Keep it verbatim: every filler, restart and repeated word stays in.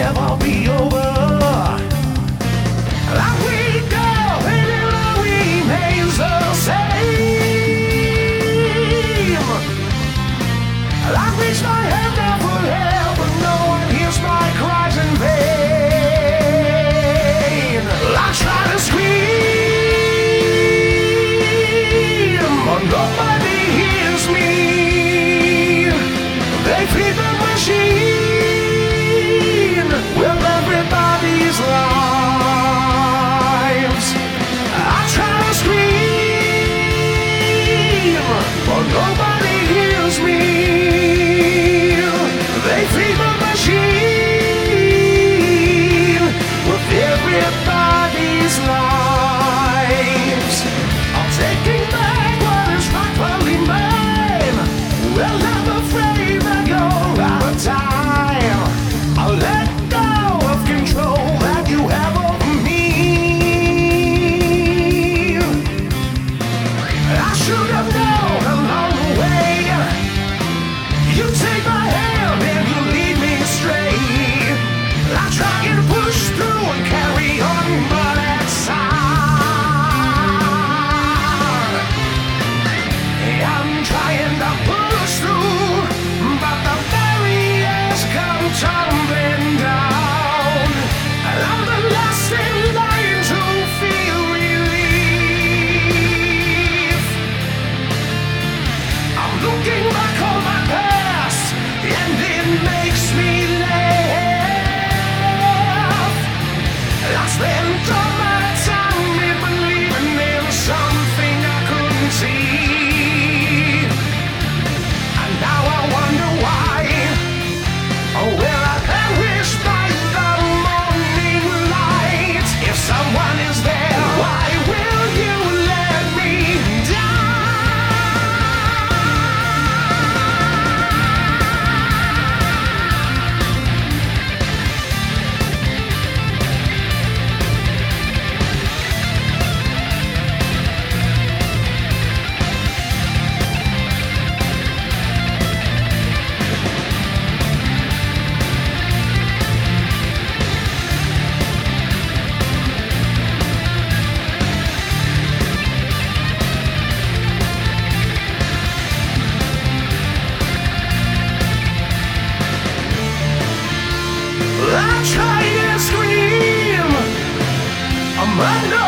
never be over. Like we go, and it all remains the same. I reach my hand out for help, but no one hears my cries in vain. I try to scream, but nobody hears me. They feed the machine with everybody's lives. I try to scream, but nobody hears me. They feed the machine with everybody's lives. I'm taking back what is rightfully mine. Well, I'm afraid that you're out of time. I'll let go of control that you have over me. I should have known along the way. You take my hand and you lead me astray. I try and push through and carry on, but it's hard. I'm trying to push through, but the barriers come tumbling down. And I'm the last in line to feel relief. I'm looking back on my past, and it makes me laugh. I spent all my time believing in something I couldn't see, and now I wonder why. Oh, will I perish by the morning light? If someone is there, why will you let me I try to scream, I'm under